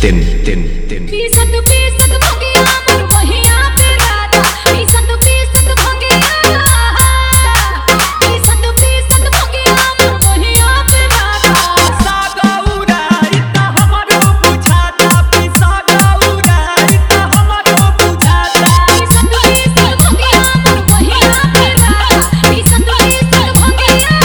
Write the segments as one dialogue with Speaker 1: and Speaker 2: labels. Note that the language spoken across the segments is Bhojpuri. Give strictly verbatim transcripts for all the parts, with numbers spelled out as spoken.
Speaker 1: जतिन तिन तिन
Speaker 2: पीसत पीसत भगिया मोर बहिया पे राधा पीसत पीसत भगिया पीसत पीसत भगिया मोर बहिया पे राधा
Speaker 3: सागौरा इतना हमरो बुझाता पिसा गौरा इतना हमरो बुझाता
Speaker 2: पीसत पीसत भगिया मोर बहिया पे राधा पीसत पीसत भगिया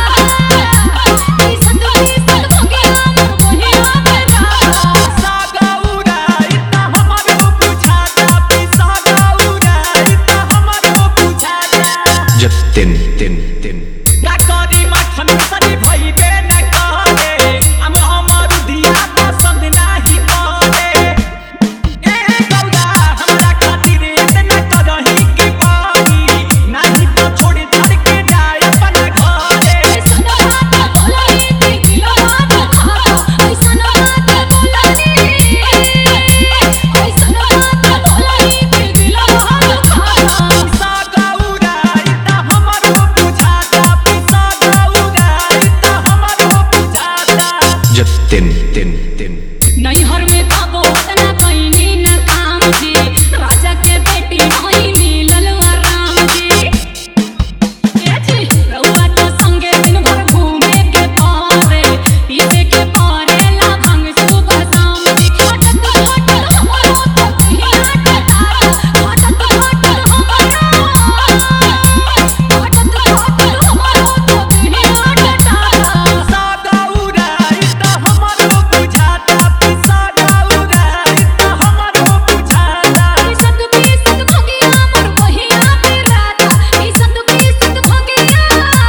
Speaker 2: पीसत पीसत भगिया मोर बहिया पे राधा
Speaker 3: सागौरा इतना हमरो बुझाता पिसा गौरा इतना हमरो बुझाता
Speaker 1: जतिन तिन तिन
Speaker 3: का करी माखन सरी भइबे न करे हम हमर दिया पसंद नाही करे ए गौरा हमरा खातिर इतना करही के बानी नाही तो छोड़ छाड़ के जाए अपन घरे
Speaker 2: ऐसन बात बोलनी कि दिलो रात खातो ऐसन बात बोलनी ऐसन बात बोलनी कि दिलो रात खातो
Speaker 3: सागौरा इतना हमरो बुझाता पिसा गौरा इतना हमरो बुझाता
Speaker 1: जतिन तिन तिन
Speaker 2: नैहर में खाबो उतना कइनी न काम जी राजा के बेटी नहीं मिलल आराम जी ए जी रउआ तो संगे दिन भर घूमे के पारे पीवे के पारे ला भांग सुबह शाम जी हटत हटत हमरो तो कहिया टटारा हटत हटत हमरो हटत हटत हमरो तो कहिया टटारा
Speaker 3: सागौरा इतना हमरो बुझाता पिसा गौरा इतना हमरो बुझाता
Speaker 2: पीसत पीसत भगिया मोर बहिया पे राधा पीसत पीसत भगिया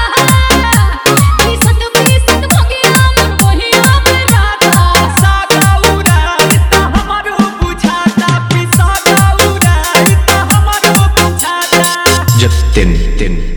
Speaker 2: पीसत पीसत भगिया मोर बहिया पे राधा
Speaker 3: सागौरा इतना हमरो बुझाता पिसा गौरा इतना हमरो बुझाता
Speaker 1: जतिन तिन